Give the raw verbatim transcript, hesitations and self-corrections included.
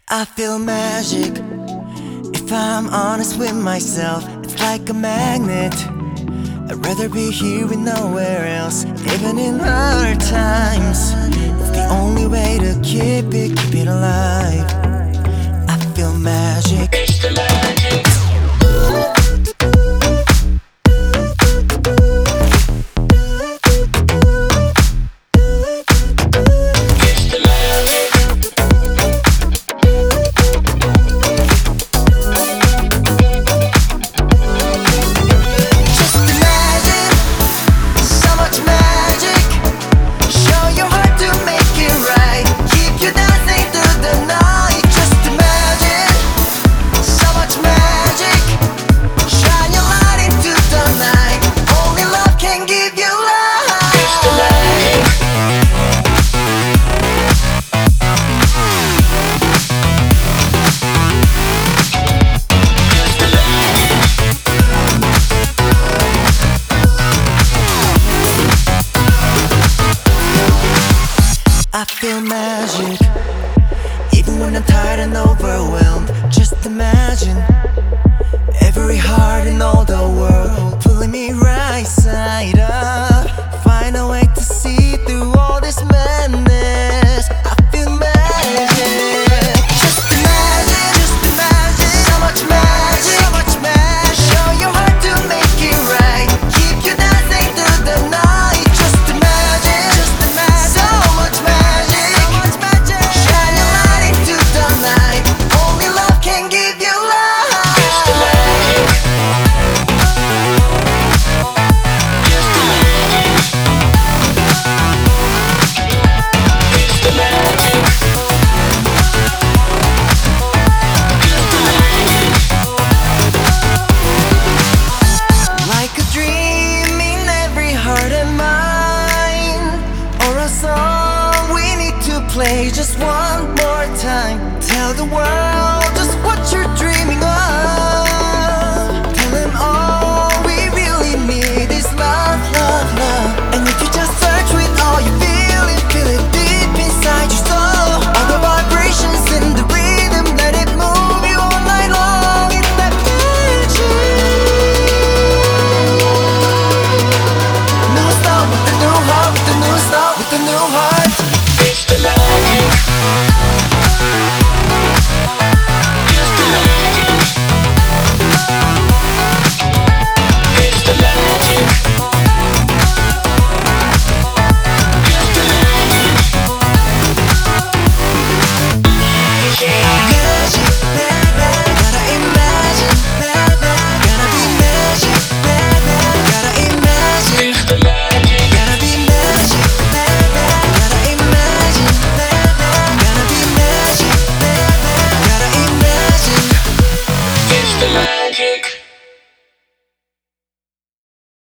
I feel magic. If I'm honest with myself, it's like a magnet. I'd rather be here with nowhere else. Even in hard times, it's the only way to keep it, keep it alive. I feel magic. It's the magic. I feel magic. Even when I'm tired and overwhelmed, just imagine every heart in all the world pulling me right side up. Find a way to see through all this madness. I feel magic. Just imagine, just imagine so much magic, so much magic. Show your heart to make it right. Keep you dancing through the night. Just imagine, just imagine so much magic. Play just one more time. Tell the world